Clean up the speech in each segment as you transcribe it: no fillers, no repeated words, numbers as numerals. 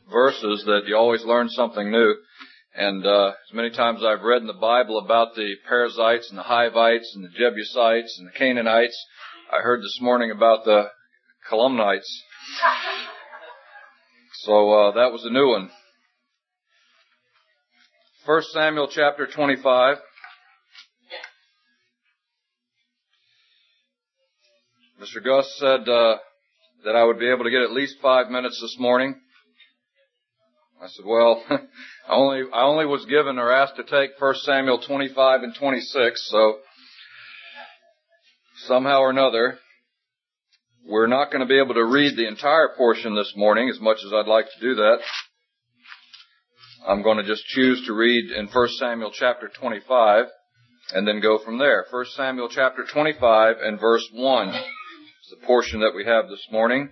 verses that you always learn something new. And as many times I've read in the Bible about the Perizzites and the Hivites and the Jebusites and the Canaanites, I heard this morning about the Calumnites. So that was a new one. 1 Samuel chapter 25. Mr. Gus said that I would be able to get at least 5 minutes this morning. I said, well, I only was given or asked to take 1 Samuel 25 and 26, so somehow or another, we're not going to be able to read the entire portion this morning, as much as I'd like to do that. I'm going to just choose to read in 1 Samuel chapter 25 and then go from there. 1 Samuel chapter 25 and verse 1 is the portion that we have this morning.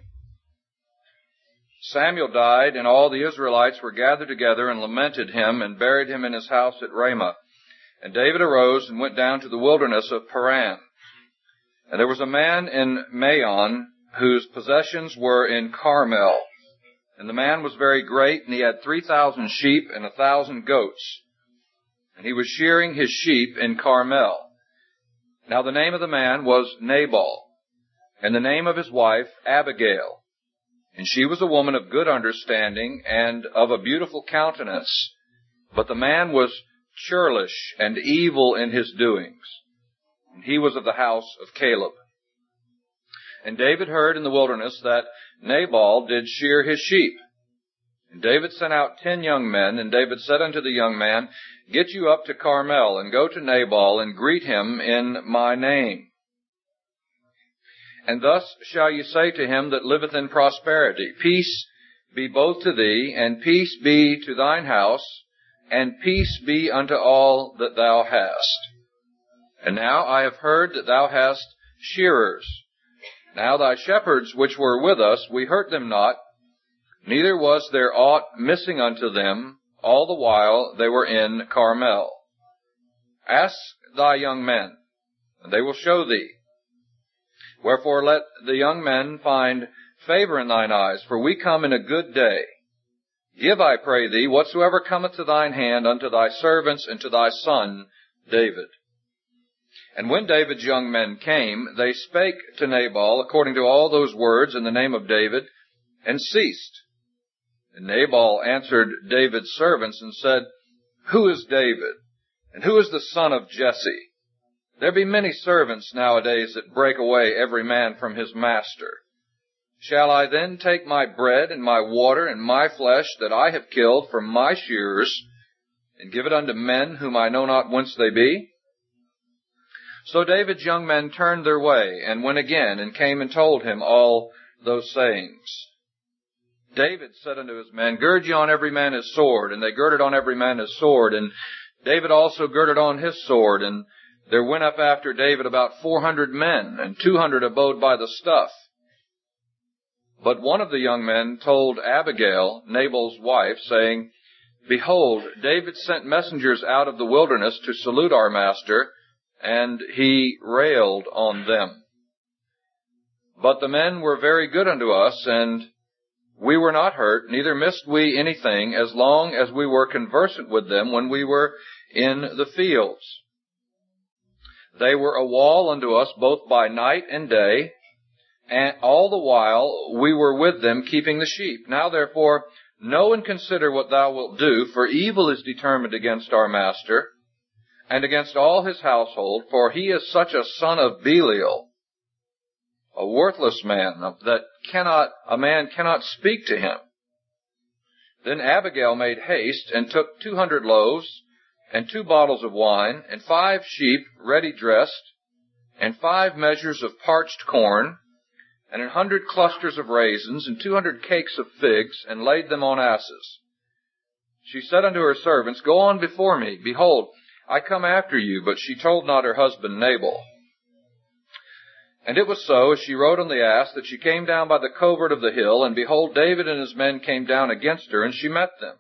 Samuel died, and all the Israelites were gathered together and lamented him and buried him in his house at Ramah. And David arose and went down to the wilderness of Paran. And there was a man in Maon whose possessions were in Carmel. And the man was very great, and he had 3,000 sheep and 1,000 goats. And he was shearing his sheep in Carmel. Now the name of the man was Nabal, and the name of his wife Abigail. And she was a woman of good understanding and of a beautiful countenance. But the man was churlish and evil in his doings. And he was of the house of Caleb. And David heard in the wilderness that Nabal did shear his sheep. And David sent out 10 young men, and David said unto the young man, Get you up to Carmel, and go to Nabal, and greet him in my name. And thus shall you say to him that liveth in prosperity, Peace be both to thee, and peace be to thine house, and peace be unto all that thou hast. And now I have heard that thou hast shearers. Now thy shepherds which were with us, we hurt them not, neither was there aught missing unto them, all the while they were in Carmel. Ask thy young men, and they will show thee. Wherefore let the young men find favor in thine eyes, for we come in a good day. Give, I pray thee, whatsoever cometh to thine hand unto thy servants and to thy son David. And when David's young men came, they spake to Nabal according to all those words in the name of David, and ceased. And Nabal answered David's servants and said, Who is David? And who is the son of Jesse? There be many servants nowadays that break away every man from his master. Shall I then take my bread and my water and my flesh that I have killed from my shearers, and give it unto men whom I know not whence they be? So David's young men turned their way, and went again, and came and told him all those sayings. David said unto his men, Gird ye on every man his sword. And they girded on every man his sword, and David also girded on his sword, and there went up after David about 400 men, and 200 abode by the stuff. But one of the young men told Abigail, Nabal's wife, saying, Behold, David sent messengers out of the wilderness to salute our master, and he railed on them. But the men were very good unto us, and we were not hurt, neither missed we anything, as long as we were conversant with them when we were in the fields. They were a wall unto us both by night and day, and all the while we were with them keeping the sheep. Now therefore, know and consider what thou wilt do, for evil is determined against our master, and against all his household, for he is such a son of Belial, a worthless man, that a man cannot speak to him. Then Abigail made haste, and took 200 loaves, and 2 bottles of wine, and 5 sheep ready dressed, and 5 measures of parched corn, and 100 clusters of raisins, and 200 cakes of figs, and laid them on asses. She said unto her servants, Go on before me. Behold, I come after you. But she told not her husband Nabal. And it was so, as she rode on the ass, that she came down by the covert of the hill, and behold, David and his men came down against her, and she met them.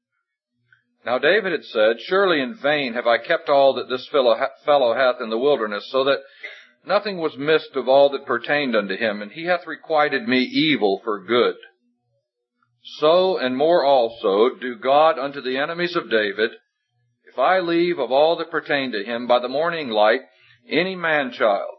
Now David had said, Surely in vain have I kept all that this fellow hath in the wilderness, so that nothing was missed of all that pertained unto him, and he hath requited me evil for good. so and more also do God unto the enemies of David, if I leave of all that pertain to him by the morning light any man-child.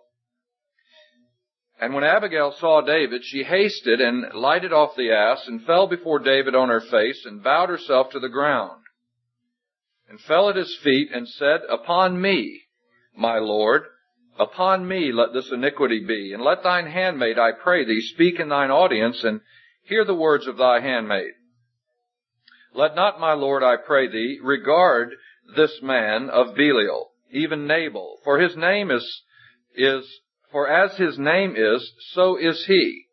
And when Abigail saw David, she hasted and lighted off the ass, and fell before David on her face, and bowed herself to the ground, and fell at his feet, and said, Upon me, my Lord, upon me let this iniquity be, and let thine handmaid, I pray thee, speak in thine audience, and hear the words of thy handmaid. Let not, my Lord, I pray thee, regard this man of Belial, even Nabal, for his name for as his name is, so is he.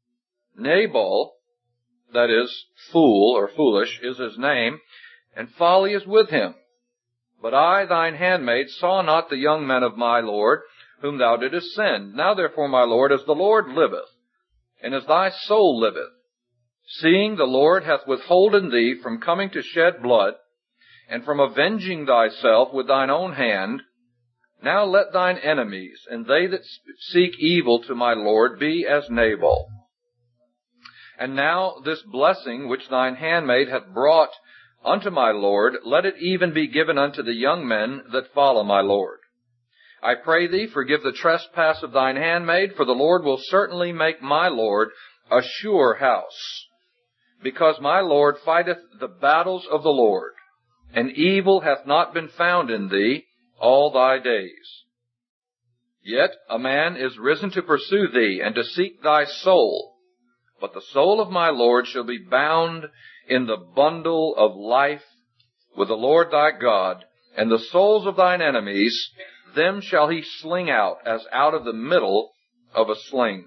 Nabal, that is, fool or foolish, is his name, and folly is with him. But I, thine handmaid, saw not the young men of my Lord, whom thou didst send. Now therefore, my Lord, as the Lord liveth, and as thy soul liveth, seeing the Lord hath withholden thee from coming to shed blood, and from avenging thyself with thine own hand, now let thine enemies, and they that seek evil to my Lord, be as Nabal. And now this blessing which thine handmaid hath brought unto my Lord, let it even be given unto the young men that follow my Lord. I pray thee, forgive the trespass of thine handmaid, for the Lord will certainly make my Lord a sure house, because my Lord fighteth the battles of the Lord, and evil hath not been found in thee all thy days. Yet a man is risen to pursue thee, and to seek thy soul. But the soul of my Lord shall be bound in the bundle of life with the Lord thy God, and the souls of thine enemies, them shall he sling out as out of the middle of a sling.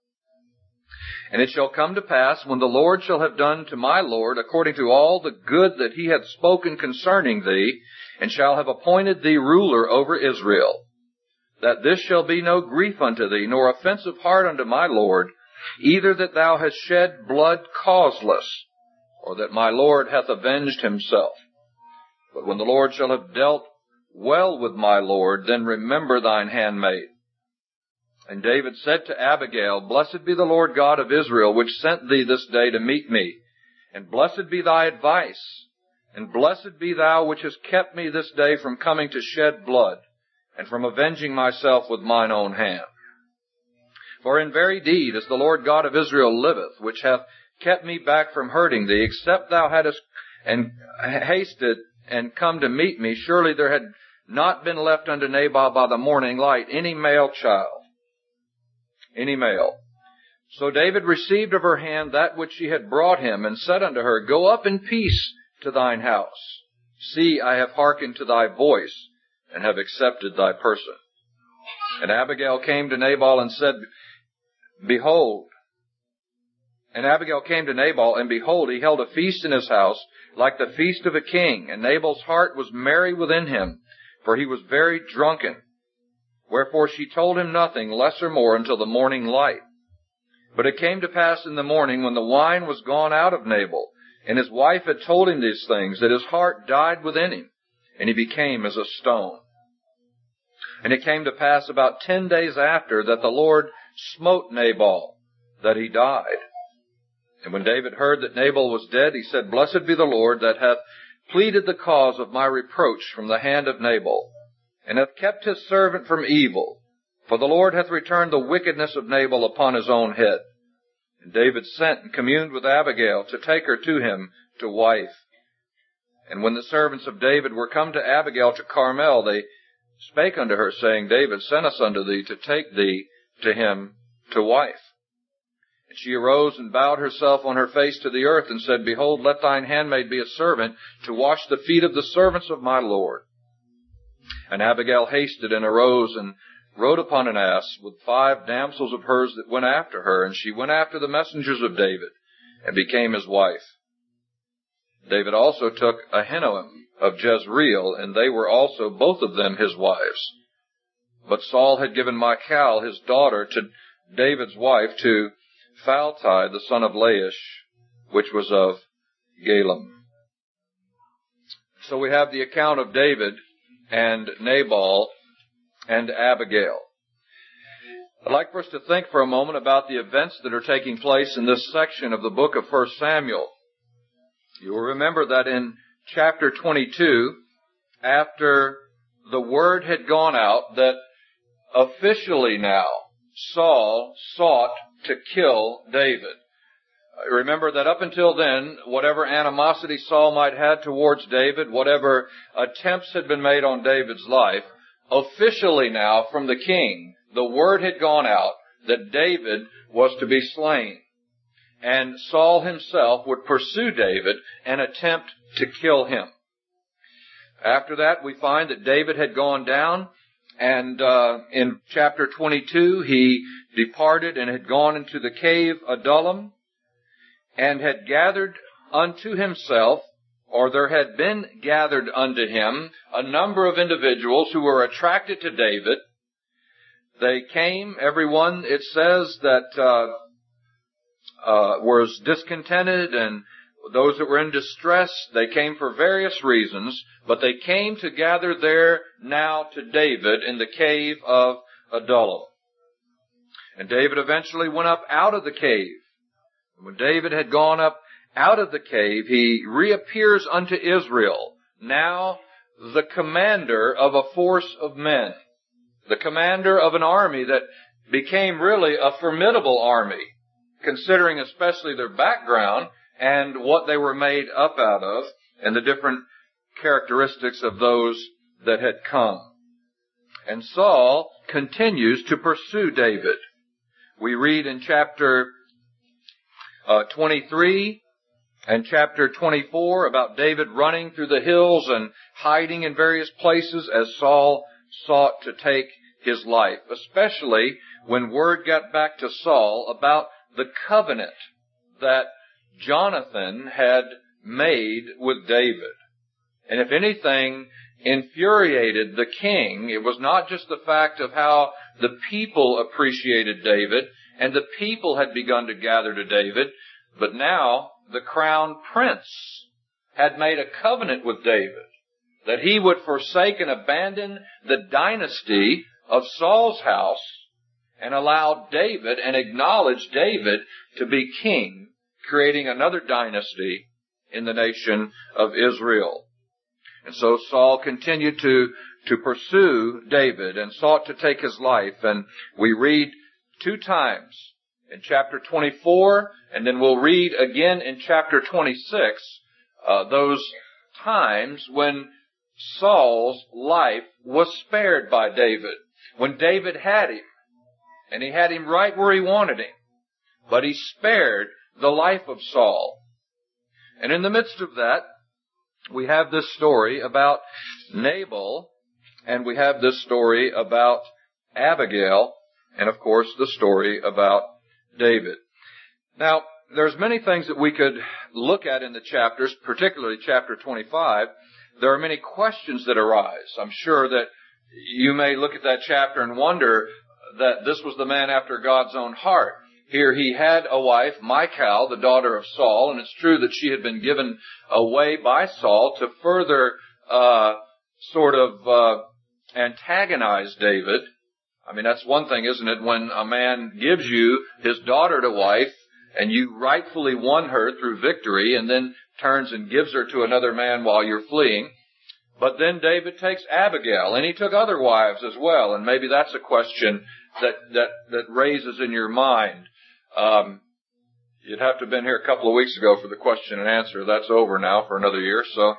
And it shall come to pass, when the Lord shall have done to my Lord according to all the good that he hath spoken concerning thee, and shall have appointed thee ruler over Israel, that this shall be no grief unto thee, nor offensive heart unto my Lord, either that thou hast shed blood causeless, or that my Lord hath avenged himself. But when the Lord shall have dealt well with my Lord, then remember thine handmaid. And David said to Abigail, Blessed be the Lord God of Israel, which sent thee this day to meet me. And blessed be thy advice. And blessed be thou which hast kept me this day from coming to shed blood, and from avenging myself with mine own hand. For in very deed, as the Lord God of Israel liveth, which hath kept me back from hurting thee, except thou hadst and hasted and come to meet me, surely there had not been left unto Nabal by the morning light any male child. Any male. So David received of her hand that which she had brought him, and said unto her, Go up in peace to thine house. See, I have hearkened to thy voice, and have accepted thy person. And Abigail came to Nabal, and behold, he held a feast in his house, like the feast of a king, and Nabal's heart was merry within him, for he was very drunken. Wherefore she told him nothing, less or more, until the morning light. But it came to pass in the morning, when the wine was gone out of Nabal, and his wife had told him these things, that his heart died within him, and he became as a stone. And it came to pass about 10 days after, that the Lord smote Nabal, that he died. And when David heard that Nabal was dead, he said, Blessed be the Lord, that hath pleaded the cause of my reproach from the hand of Nabal, and hath kept his servant from evil. For the Lord hath returned the wickedness of Nabal upon his own head. And David sent and communed with Abigail to take her to him to wife. And when the servants of David were come to Abigail to Carmel, they spake unto her, saying, David sent us unto thee to take thee to him to wife. And she arose and bowed herself on her face to the earth, and said, Behold, let thine handmaid be a servant to wash the feet of the servants of my Lord. And Abigail hasted and arose and rode upon an ass with 5 damsels of hers that went after her. And she went after the messengers of David and became his wife. David also took Ahinoam of Jezreel, and they were also both of them his wives. But Saul had given Michal, his daughter, to David's wife, to Phalti, the son of Laish, which was of Galem. So we have the account of David and Nabal and Abigail. I'd like for us to think for a moment about the events that are taking place in this section of the book of 1 Samuel. You'll remember that in chapter 22, after the word had gone out that officially now Saul sought to kill David. Remember that up until then, whatever animosity Saul might have towards David, whatever attempts had been made on David's life, officially now from the king, the word had gone out that David was to be slain. And Saul himself would pursue David and attempt to kill him. After that, we find that David had gone down, and in chapter 22, he departed and had gone into the cave Adullam, and had gathered unto himself, or there had been gathered unto him, a number of individuals who were attracted to David. They came, everyone, it says, that was discontented, and those that were in distress. They came for various reasons, but they came to gather there now to David in the cave of Adullam. And David eventually went up out of the cave. When David had gone up out of the cave, he reappears unto Israel, now the commander of a force of men, the commander of an army that became really a formidable army, considering especially their background and what they were made up out of and the different characteristics of those that had come. And Saul continues to pursue David. We read in chapter 23 and chapter 24 about David running through the hills and hiding in various places as Saul sought to take his life, especially when word got back to Saul about the covenant that Jonathan had made with David. And if anything infuriated the king, it was not just the fact of how the people appreciated David, and the people had begun to gather to David, but now the crown prince had made a covenant with David that he would forsake and abandon the dynasty of Saul's house and allow David and acknowledge David to be king, creating another dynasty in the nation of Israel. And so Saul continued to pursue David and sought to take his life. And we read 2 times in chapter 24, and then we'll read again in chapter 26, those times when Saul's life was spared by David, when David had him, and he had him right where he wanted him, but he spared the life of Saul. And in the midst of that, we have this story about Nabal, and we have this story about Abigail, and of course the story about David. Now, there's many things that we could look at in the chapters, particularly chapter 25. There are many questions that arise. I'm sure that you may look at that chapter and wonder that this was the man after God's own heart. Here he had a wife, Michal, the daughter of Saul, and it's true that she had been given away by Saul to further antagonize David. I mean, that's one thing, isn't it, when a man gives you his daughter to wife and you rightfully won her through victory and then turns and gives her to another man while you're fleeing. But then David takes Abigail, and he took other wives as well, and maybe that's a question that raises in your mind. You'd have to have been here a couple of weeks ago for the question and answer. That's over now for another year, so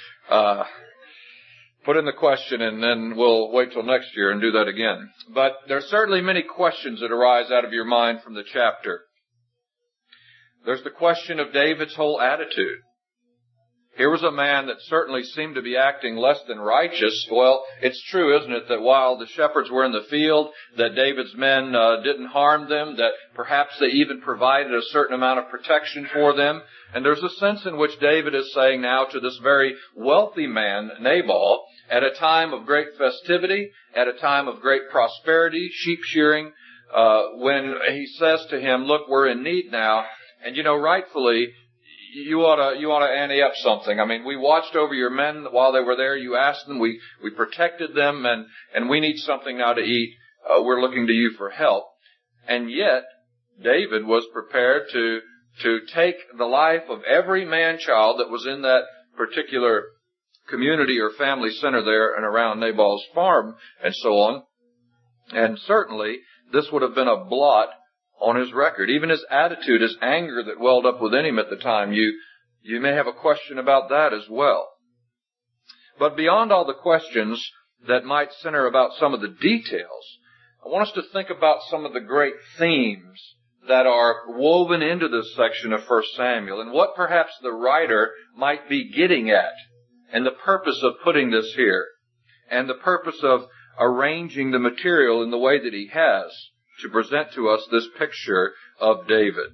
put in the question and then we'll wait till next year and do that again. But there are certainly many questions that arise out of your mind from the chapter. There's the question of David's whole attitude. Here was a man that certainly seemed to be acting less than righteous. Well, it's true, isn't it, that while the shepherds were in the field, that David's men didn't harm them, that perhaps they even provided a certain amount of protection for them. And there's a sense in which David is saying now to this very wealthy man, Nabal, at a time of great festivity, at a time of great prosperity, sheep shearing, when he says to him, look, we're in need now, and rightfully, you ought to ante up something. I mean, we watched over your men while they were there. You asked them. We protected them, and we need something now to eat. We're looking to you for help. And yet, David was prepared to to take the life of every man-child that was in that particular community or family center there and around Nabal's farm and so on. And certainly this would have been a blot on his record. Even his attitude, his anger that welled up within him at the time, you may have a question about that as well. But beyond all the questions that might center about some of the details, I want us to think about some of the great themes that are woven into this section of 1 Samuel and what perhaps the writer might be getting at, and the purpose of putting this here, and the purpose of arranging the material in the way that he has to present to us this picture of David.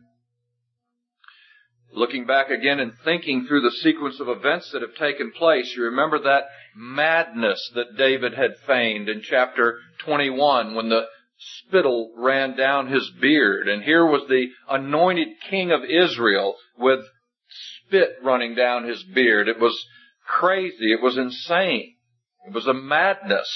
Looking back again and thinking through the sequence of events that have taken place, you remember that madness that David had feigned in chapter 21 when the spittle ran down his beard. And here was the anointed king of Israel with spit running down his beard. It was crazy. It was insane. It was a madness.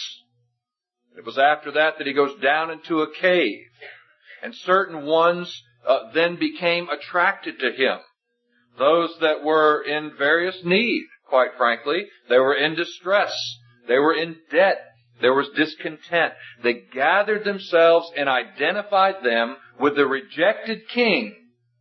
It was after that he goes down into a cave. And certain ones then became attracted to him. Those that were in various need, quite frankly. They were in distress. They were in debt. There was discontent. They gathered themselves and identified them with the rejected king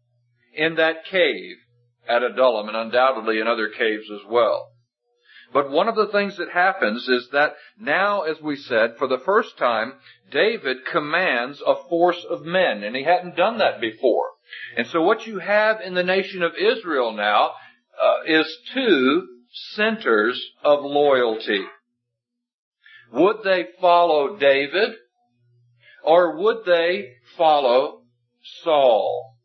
in that cave at Adullam, and undoubtedly in other caves as well. But one of the things that happens is that now, as we said, for the first time, David commands a force of men, and he hadn't done that before. And so what you have in the nation of Israel now is two centers of loyalty. Would they follow David, or would they follow Saul?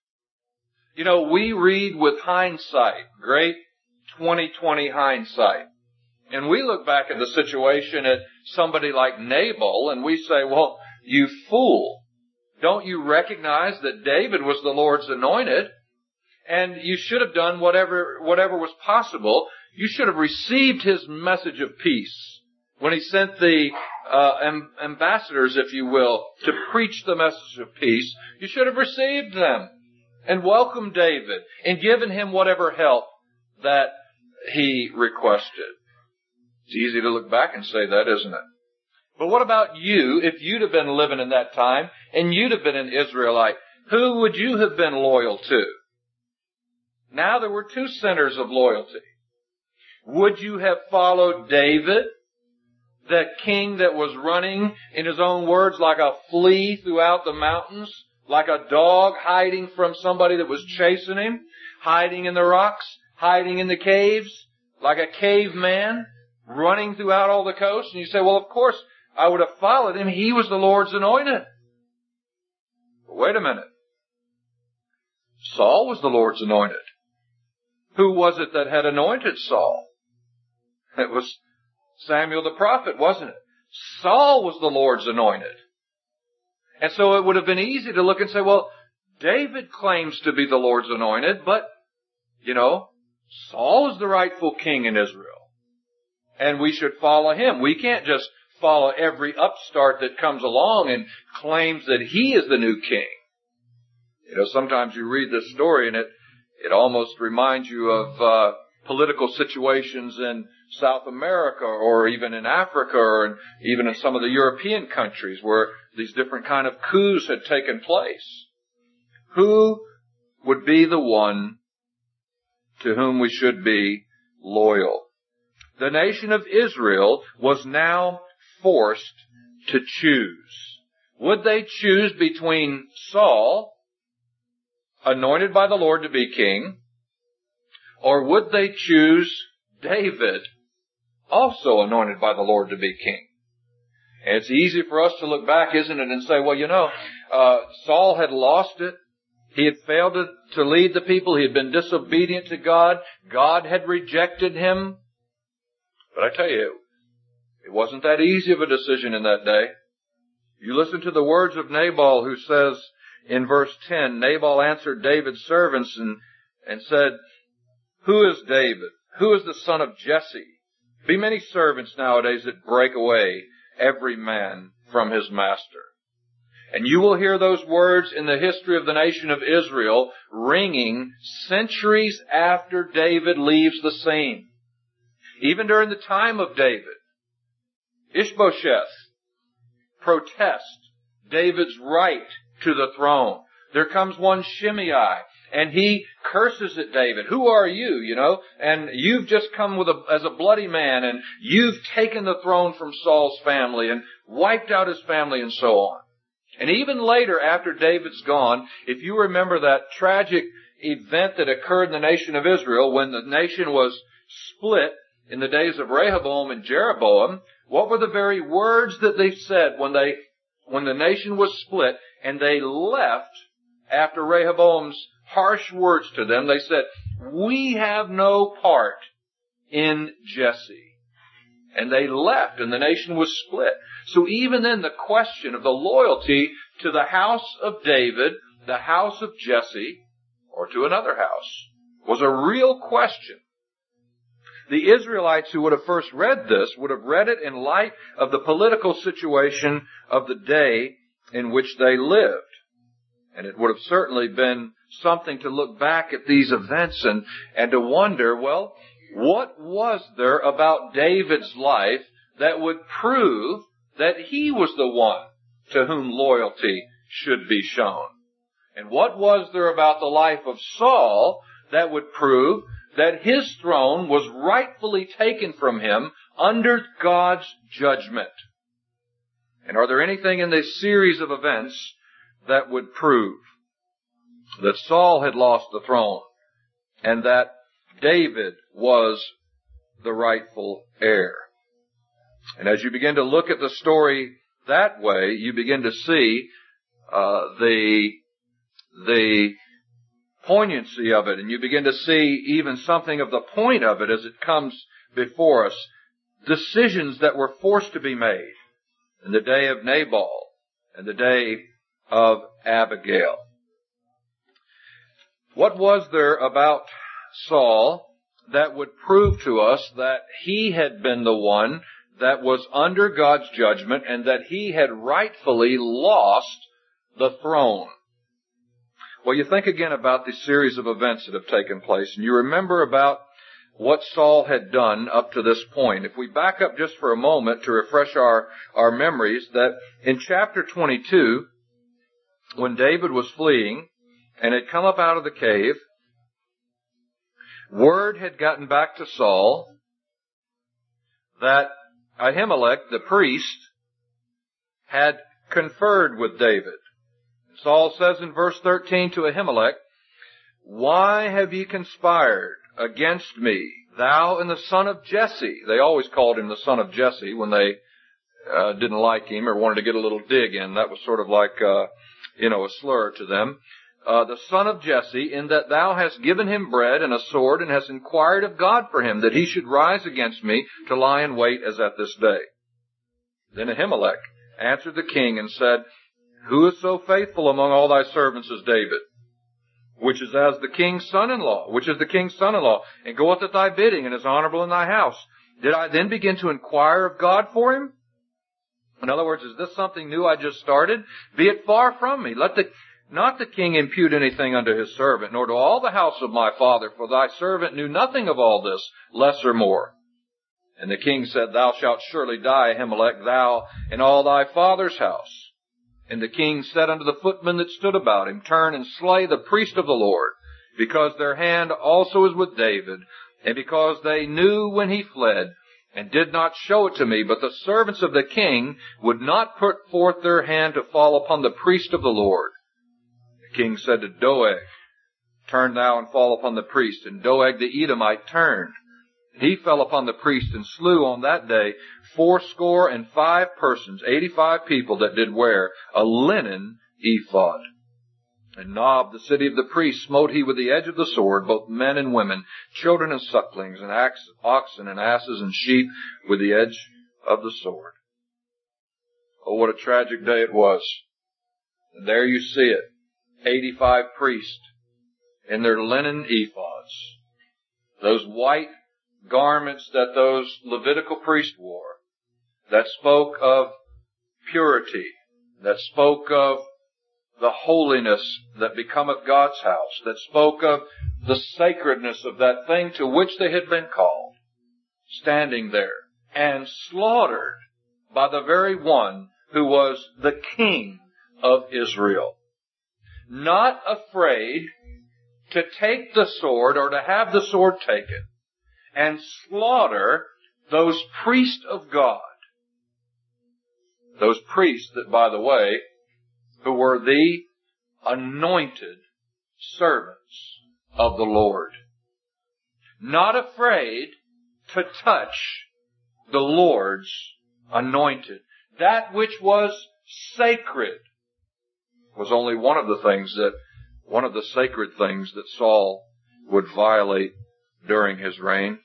You know, we read with hindsight, great 20/20 hindsight. And we look back at the situation at somebody like Nabal and we say, well, you fool. Don't you recognize that David was the Lord's anointed? And you should have done whatever was possible. You should have received his message of peace when he sent the ambassadors, if you will, to preach the message of peace. You should have received them and welcomed David and given him whatever help that he requested. It's easy to look back and say that, isn't it? But what about you, if you'd have been living in that time and you'd have been an Israelite? Who would you have been loyal to? Now there were two centers of loyalty. Would you have followed David, the king that was running, in his own words, like a flea throughout the mountains, like a dog hiding from somebody that was chasing him, hiding in the rocks, hiding in the caves, like a caveman, running throughout all the coast? And you say, well, of course, I would have followed him. He was the Lord's anointed. But wait a minute. Saul was the Lord's anointed. Who was it that had anointed Saul? It was Samuel the prophet, wasn't it? Saul was the Lord's anointed. And so it would have been easy to look and say, well, David claims to be the Lord's anointed, but, Saul is the rightful king in Israel. And we should follow him. We can't just follow every upstart that comes along and claims that he is the new king. Sometimes you read this story and it almost reminds you of political situations in South America or even in Africa or even in some of the European countries where these different kind of coups had taken place. Who would be the one to whom we should be loyal? The nation of Israel was now forced to choose. Would they choose between Saul, anointed by the Lord to be king, or would they choose David, also anointed by the Lord to be king? And it's easy for us to look back, isn't it, and say, well, Saul had lost it. He had failed to lead the people. He had been disobedient to God. God had rejected him. But I tell you, it wasn't that easy of a decision in that day. You listen to the words of Nabal, who says in verse 10, Nabal answered David's servants and said, who is David? Who is the son of Jesse? Be many servants nowadays that break away every man from his master. And you will hear those words in the history of the nation of Israel ringing centuries after David leaves the scene. Even during the time of David, Ishbosheth protests David's right to the throne. There comes one Shimei, and he curses at David. Who are you, And you've just come as a bloody man, and you've taken the throne from Saul's family and wiped out his family and so on. And even later, after David's gone, if you remember that tragic event that occurred in the nation of Israel when the nation was split in the days of Rehoboam and Jeroboam, what were the very words that they said when the nation was split and they left after Rehoboam's harsh words to them? They said, "We have no part in Jesse." And they left and the nation was split. So even then the question of the loyalty to the house of David, the house of Jesse, or to another house, was a real question. The Israelites who would have first read this would have read it in light of the political situation of the day in which they lived. And it would have certainly been something to look back at these events and to wonder, well, what was there about David's life that would prove that he was the one to whom loyalty should be shown? And what was there about the life of Saul that would prove that his throne was rightfully taken from him under God's judgment? And are there anything in this series of events that would prove that Saul had lost the throne and that David was the rightful heir? And as you begin to look at the story that way, you begin to see the poignancy of it, and you begin to see even something of the point of it as it comes before us. Decisions that were forced to be made in the day of Nabal and the day of Abigail. What was there about Saul that would prove to us that he had been the one that was under God's judgment and that he had rightfully lost the throne? Well, you think again about the series of events that have taken place, and you remember about what Saul had done up to this point. If we back up just for a moment to refresh our memories, that in chapter 22, when David was fleeing and had come up out of the cave, word had gotten back to Saul that Ahimelech, the priest, had conferred with David. Saul says in verse 13 to Ahimelech, "Why have ye conspired against me, thou and the son of Jesse?" They always called him the son of Jesse when they didn't like him or wanted to get a little dig in. That was sort of like, a slur to them. "The son of Jesse, in that thou hast given him bread and a sword, and hast inquired of God for him, that he should rise against me to lie in wait as at this day." Then Ahimelech answered the king and said, "Who is so faithful among all thy servants as David, which is the king's son-in-law, and goeth at thy bidding, and is honorable in thy house? Did I then begin to inquire of God for him?" In other words, is this something new I just started? "Be it far from me. Let not the king impute anything unto his servant, nor to all the house of my father, for thy servant knew nothing of all this, less or more." And the king said, "Thou shalt surely die, Ahimelech, thou and all thy father's house." And the king said unto the footmen that stood about him, "Turn and slay the priest of the Lord, because their hand also is with David, and because they knew when he fled, and did not show it to me. But the servants of the king would not put forth their hand to fall upon the priest of the Lord." The king said to Doeg, "Turn thou and fall upon the priest." And Doeg the Edomite turned. He fell upon the priest and slew on that day 85 persons, 85 people that did wear a linen ephod. And Nob, the city of the priests, smote he with the edge of the sword, both men and women, children and sucklings, and oxen and asses and sheep with the edge of the sword. Oh, what a tragic day it was. And there you see it. 85 priests in their linen ephods. Those white garments that those Levitical priests wore that spoke of purity that spoke of the holiness that becometh God's house, that spoke of the sacredness of that thing to which they had been called, standing there and slaughtered by the very one who was the King of Israel. Not afraid to take the sword or to have the sword taken and slaughter those priests of God. Those priests that, by the way, who were the anointed servants of the Lord. Not afraid to touch the Lord's anointed. That which was sacred was only one of the sacred things that Saul would violate during his reign.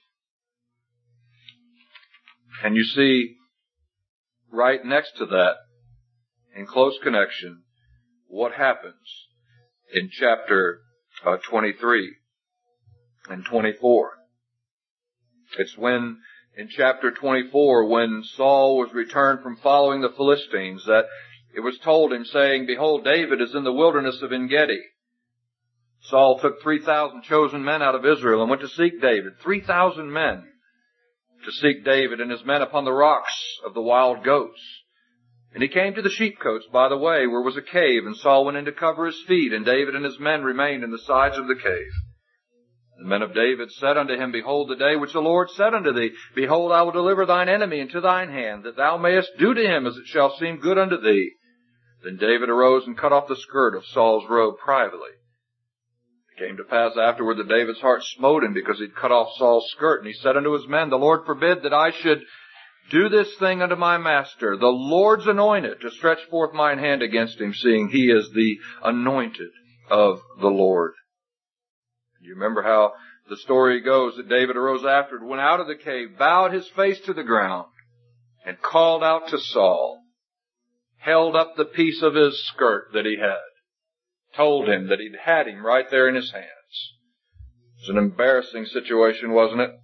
And you see, right next to that, in close connection, what happens in chapter 23 and 24. It's when, in chapter 24, when Saul was returned from following the Philistines, that it was told him, saying, Behold, David is in the wilderness of En-gedi. Saul took 3,000 chosen men out of Israel and went to seek David. 3,000 men to seek David and his men upon the rocks of the wild goats. And he came to the sheepcotes by the way, where was a cave, and Saul went in to cover his feet, and David and his men remained in the sides of the cave. The men of David said unto him, Behold, the day which the Lord said unto thee, Behold, I will deliver thine enemy into thine hand, that thou mayest do to him as it shall seem good unto thee. Then David arose and cut off the skirt of Saul's robe privately. It came to pass afterward that David's heart smote him, because he'd cut off Saul's skirt, and he said unto his men, The Lord forbid that I should do this thing unto my master, the Lord's anointed, to stretch forth mine hand against him, seeing he is the anointed of the Lord. You remember how the story goes that David arose afterward, went out of the cave, bowed his face to the ground, and called out to Saul, held up the piece of his skirt that he had, told him that he'd had him right there in his hands. It was an embarrassing situation, wasn't it?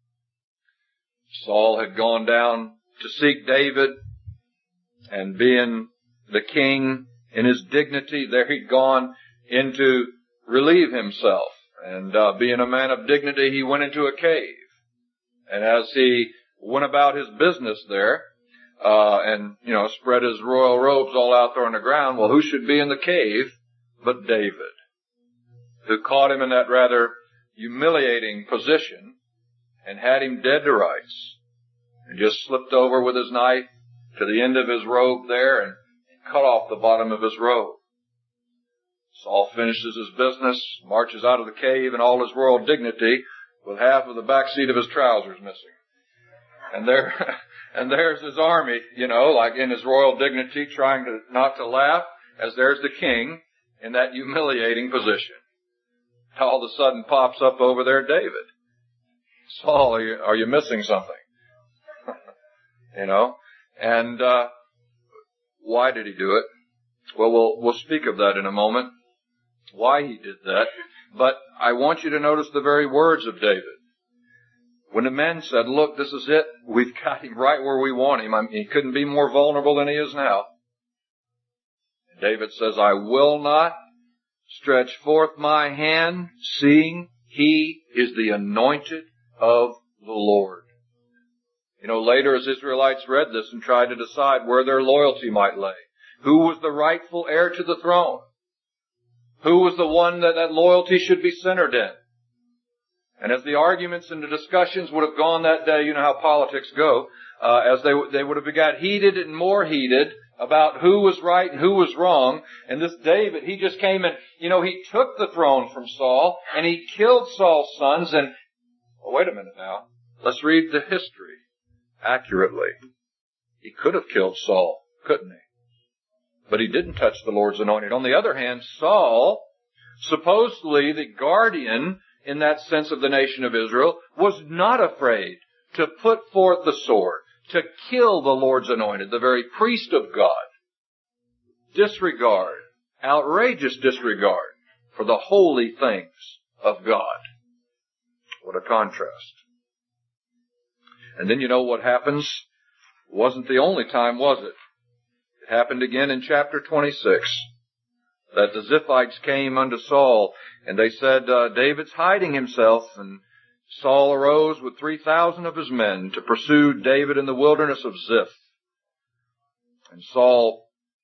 Saul had gone down to seek David, and being the king in his dignity, there he'd gone in to relieve himself. And being a man of dignity, he went into a cave. And as he went about his business there, and, spread his royal robes all out there on the ground, well, who should be in the cave but David, who caught him in that rather humiliating position and had him dead to rights, and just slipped over with his knife to the end of his robe there and cut off the bottom of his robe. Saul finishes his business, marches out of the cave in all his royal dignity with half of the back seat of his trousers missing. And there's his army, like in his royal dignity, trying not to laugh, as there's the king in that humiliating position. All of a sudden pops up over there David. Saul, are you missing something? And why did he do it? Well, we'll speak of that in a moment, why he did that. But I want you to notice the very words of David. When the men said, look, this is it, we've got him right where we want him. He couldn't be more vulnerable than he is now. David says, I will not stretch forth my hand, seeing he is the anointed of the Lord. Later as Israelites read this and tried to decide where their loyalty might lay, who was the rightful heir to the throne, who was the one that loyalty should be centered in. And as the arguments and the discussions would have gone that day, you know how politics go, as they would have got heated and more heated about who was right and who was wrong. And this David, he just came and, he took the throne from Saul and he killed Saul's sons. And, wait a minute now. Let's read the history accurately. He could have killed Saul, couldn't he? But he didn't touch the Lord's anointed. On the other hand, Saul, supposedly the guardian in that sense of the nation of Israel, was not afraid to put forth the sword, to kill the Lord's anointed, the very priest of God. Disregard, outrageous disregard for the holy things of God. What a contrast. And then you know what happens? It wasn't the only time, was it? It happened again in chapter 26, that the Ziphites came unto Saul, and they said, David's hiding himself, and Saul arose with 3,000 of his men to pursue David in the wilderness of Ziph. And Saul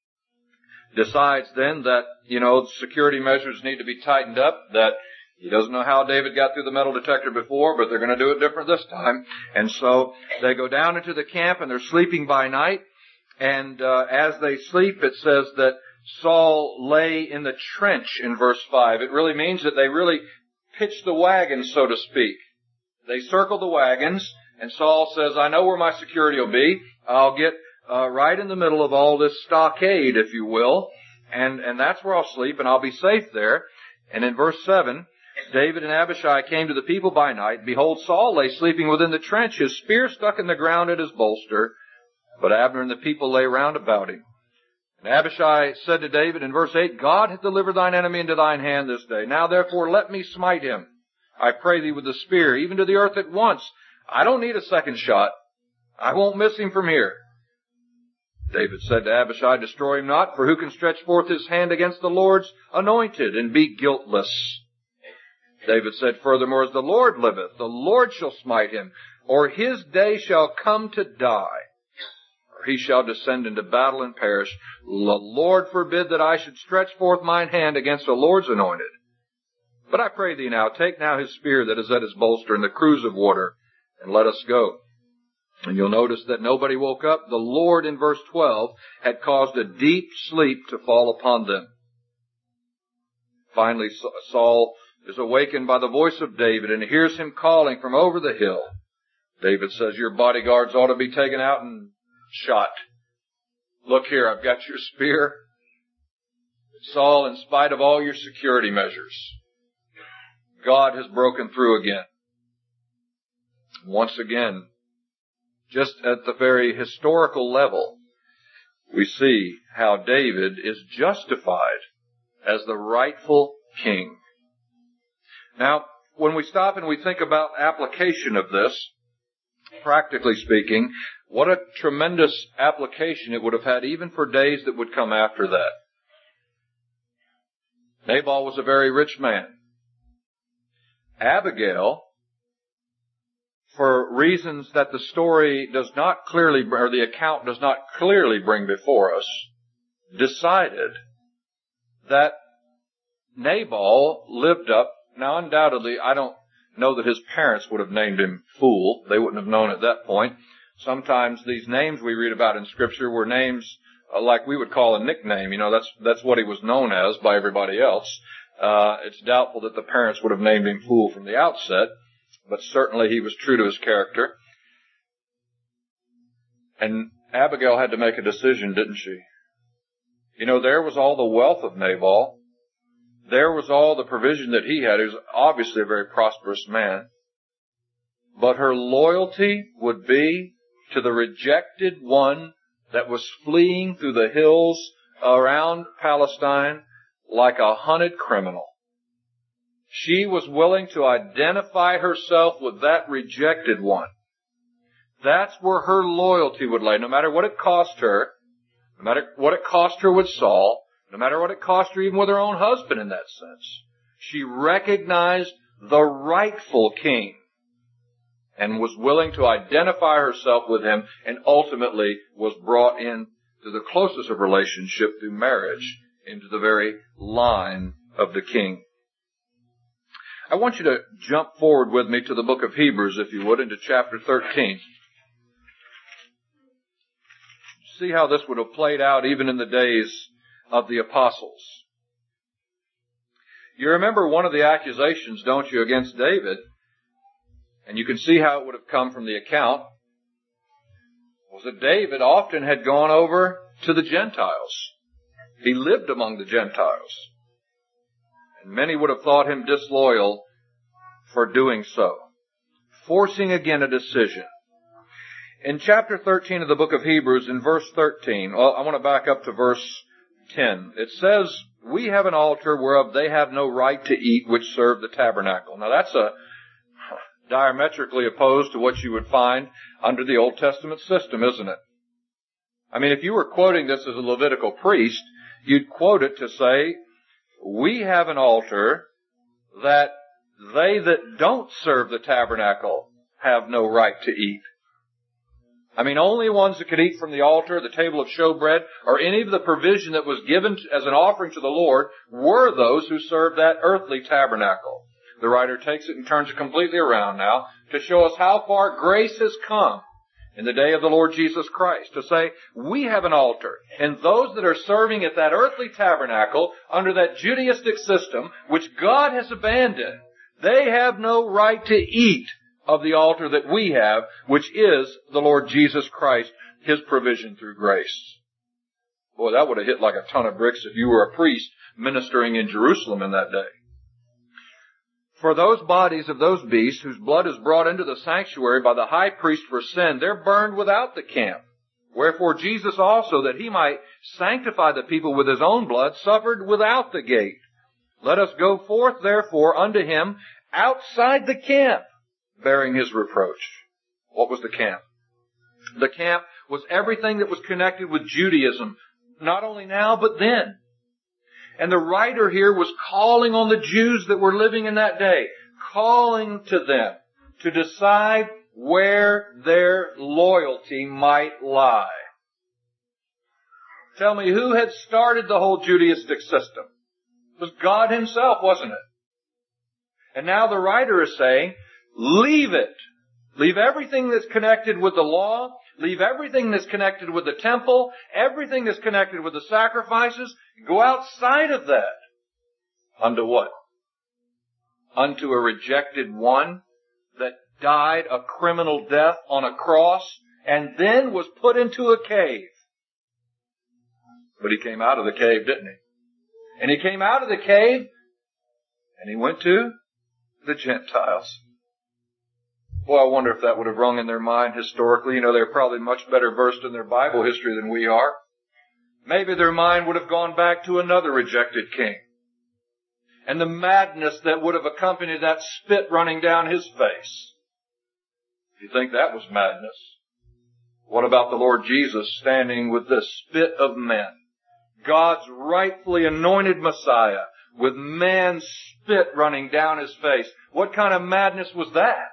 decides then that, security measures need to be tightened up, that he doesn't know how David got through the metal detector before, but they're going to do it different this time. And so they go down into the camp, and they're sleeping by night. And as they sleep, it says that Saul lay in the trench in verse 5. It really means that they really pitched the wagons, so to speak. They circled the wagons, and Saul says, I know where my security will be. I'll get right in the middle of all this stockade, if you will, and that's where I'll sleep, and I'll be safe there. And in verse 7, David and Abishai came to the people by night. Behold, Saul lay sleeping within the trench, his spear stuck in the ground at his bolster, but Abner and the people lay round about him. And Abishai said to David in verse 8, God hath delivered thine enemy into thine hand this day. Now therefore let me smite him, I pray thee, with the spear, even to the earth at once. I don't need a second shot. I won't miss him from here. David said to Abishai, destroy him not, for who can stretch forth his hand against the Lord's anointed and be guiltless? David said furthermore, as the Lord liveth, the Lord shall smite him, or his day shall come to die, or he shall descend into battle and perish. The Lord forbid that I should stretch forth mine hand against the Lord's anointed. But I pray thee now, take now his spear that is at his bolster and the cruse of water, and let us go. And you'll notice that nobody woke up. The Lord, in verse 12, had caused a deep sleep to fall upon them. Finally, Saul is awakened by the voice of David and hears him calling from over the hill. David says, your bodyguards ought to be taken out and shot. Look here, I've got your spear. Saul, in spite of all your security measures, God has broken through again. Once again, just at the very historical level, we see how David is justified as the rightful king. Now, when we stop and we think about application of this, practically speaking, what a tremendous application it would have had even for days that would come after that. Nabal was a very rich man. Abigail, for reasons that the story does not clearly, or the account does not clearly bring before us, decided that Nabal lived up. Now, undoubtedly, I don't know that his parents would have named him fool. They wouldn't have known at that point. Sometimes these names we read about in Scripture were names like we would call a nickname. That's what he was known as by everybody else. It's doubtful that the parents would have named him fool from the outset, but certainly he was true to his character. And Abigail had to make a decision, didn't she? There was all the wealth of Nabal. There was all the provision that he had. He was obviously a very prosperous man. But her loyalty would be to the rejected one that was fleeing through the hills around Palestine like a hunted criminal. She was willing to identify herself with that rejected one. That's where her loyalty would lay, no matter what it cost her, no matter what it cost her with Saul, no matter what it cost her even with her own husband in that sense. She recognized the rightful king and was willing to identify herself with him, and ultimately was brought in to the closest of relationship through marriage into the very line of the king. I want you to jump forward with me to the book of Hebrews, if you would, into chapter 13. See how this would have played out even in the days of the apostles. You remember one of the accusations, don't you, against David, and you can see how it would have come from the account, was that David often had gone over to the Gentiles. He lived among the Gentiles. And many would have thought him disloyal for doing so. Forcing again a decision. In chapter 13 of the book of Hebrews, in verse 13, I want to back up to verse 10. It says, we have an altar whereof they have no right to eat which serve the tabernacle. Now that's diametrically opposed to what you would find under the Old Testament system, isn't it? I mean, if you were quoting this as a Levitical priest, you'd quote it to say, we have an altar that they that don't serve the tabernacle have no right to eat. I mean, only ones that could eat from the altar, the table of showbread, or any of the provision that was given as an offering to the Lord were those who served that earthly tabernacle. The writer takes it and turns it completely around now to show us how far grace has come in the day of the Lord Jesus Christ. To say, we have an altar, and those that are serving at that earthly tabernacle under that Judaistic system, which God has abandoned, they have no right to eat of the altar that we have, which is the Lord Jesus Christ, His provision through grace. Boy, that would have hit like a ton of bricks if you were a priest ministering in Jerusalem in that day. For those bodies of those beasts whose blood is brought into the sanctuary by the high priest for sin, they're burned without the camp. Wherefore Jesus also, that He might sanctify the people with His own blood, suffered without the gate. Let us go forth therefore unto Him outside the camp, bearing His reproach. What was the camp? The camp was everything that was connected with Judaism, not only now, but then. And the writer here was calling on the Jews that were living in that day, calling to them to decide where their loyalty might lie. Tell me, who had started the whole Judaistic system? It was God Himself, wasn't it? And now the writer is saying, leave it. Leave everything that's connected with the law. Leave everything that's connected with the temple. Everything that's connected with the sacrifices. Go outside of that. Unto what? Unto a rejected one that died a criminal death on a cross and then was put into a cave. But He came out of the cave, didn't He? And He came out of the cave and He went to the Gentiles. Boy, I wonder if that would have rung in their mind historically. You know, they're probably much better versed in their Bible history than we are. Maybe their mind would have gone back to another rejected king. And the madness that would have accompanied that spit running down His face. If you think that was madness, what about the Lord Jesus standing with the spit of men? God's rightfully anointed Messiah with man's spit running down His face. What kind of madness was that?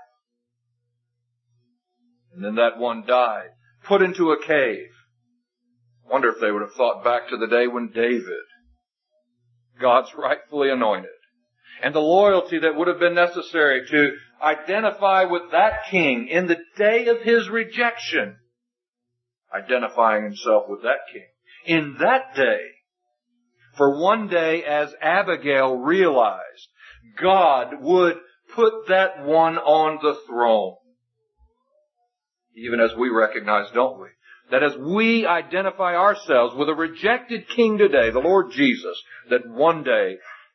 And then that one died, put into a cave. Wonder if they would have thought back to the day when David, God's rightfully anointed, and the loyalty that would have been necessary to identify with that king in the day of his rejection, identifying himself with that king. In that day, for one day, as Abigail realized, God would put that one on the throne. Even as we recognize, don't we, that as we identify ourselves with a rejected king today, the Lord Jesus, that one day,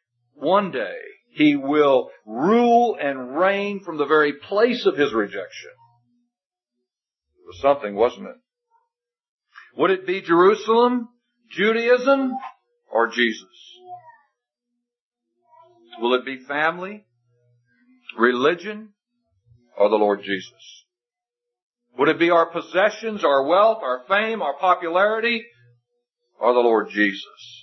He will rule and reign from the very place of His rejection. It was something, wasn't it? Would it be Jerusalem, Judaism, or Jesus? Will it be family, religion, or the Lord Jesus? Would it be our possessions, our wealth, our fame, our popularity, or the Lord Jesus?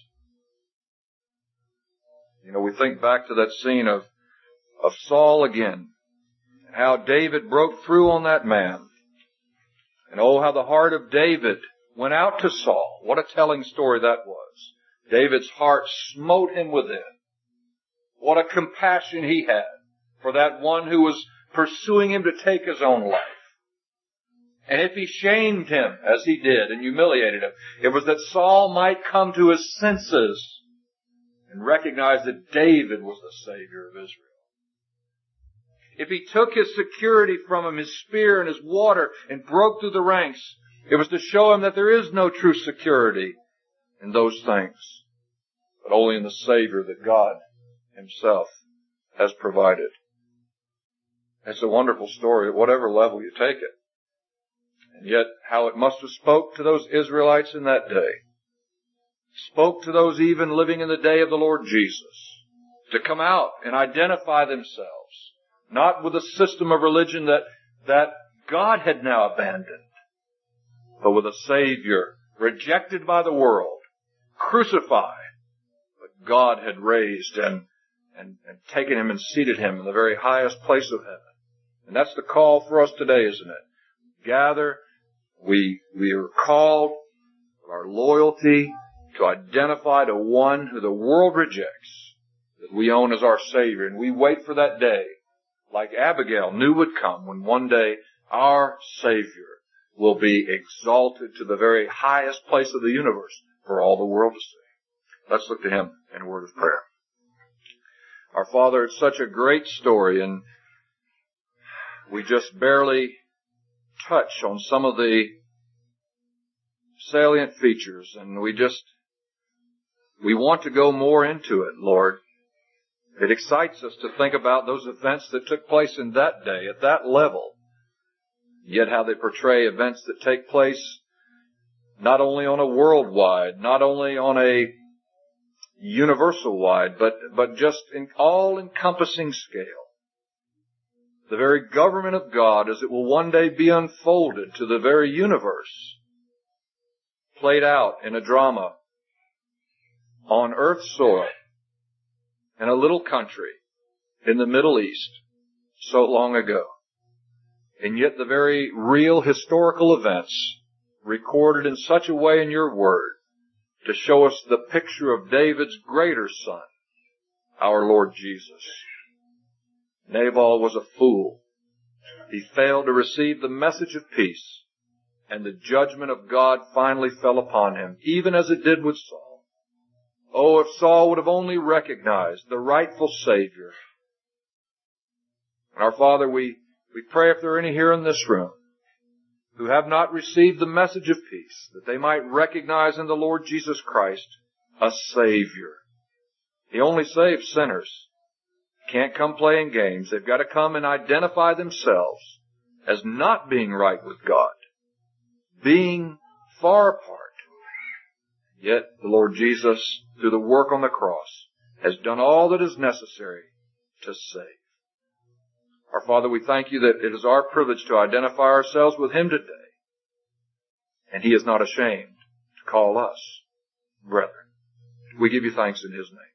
You know, we think back to that scene of Saul again, and how David broke through on that man. And oh, how the heart of David went out to Saul. What a telling story that was. David's heart smote him within. What a compassion he had for that one who was pursuing him to take his own life. And if he shamed him, as he did, and humiliated him, it was that Saul might come to his senses and recognize that David was the Savior of Israel. If he took his security from him, his spear and his water, and broke through the ranks, it was to show him that there is no true security in those things, but only in the Savior that God Himself has provided. It's a wonderful story at whatever level you take it. And yet, how it must have spoke to those Israelites in that day. Spoke to those even living in the day of the Lord Jesus. To come out and identify themselves. Not with a system of religion that God had now abandoned. But with a Savior rejected by the world, crucified, but God had raised and taken him and seated him in the very highest place of heaven. And that's the call for us today, isn't it? Gather, we are called, our loyalty, to identify to one who the world rejects, that we own as our Savior. And we wait for that day, like Abigail knew would come, when one day our Savior will be exalted to the very highest place of the universe for all the world to see. Let's look to him in a word of prayer. Our Father, it's such a great story, and we just barely touch on some of the salient features, and we want to go more into it, Lord. It excites us to think about those events that took place in that day, at that level, yet how they portray events that take place not only on a worldwide, not only on a universal wide, but just in all-encompassing scale. The very government of God, as it will one day be unfolded to the very universe, played out in a drama on earth's soil in a little country in the Middle East so long ago. And yet the very real historical events recorded in such a way in your word to show us the picture of David's greater son, our Lord Jesus. Nabal was a fool. He failed to receive the message of peace, and the judgment of God finally fell upon him, even as it did with Saul. Oh, if Saul would have only recognized the rightful Savior. And our Father, we pray if there are any here in this room who have not received the message of peace, that they might recognize in the Lord Jesus Christ a Savior. He only saves sinners. Can't come playing games. They've got to come and identify themselves as not being right with God, being far apart. Yet the Lord Jesus, through the work on the cross, has done all that is necessary to save. Our Father, we thank you that it is our privilege to identify ourselves with him today. And he is not ashamed to call us brethren. We give you thanks in his name.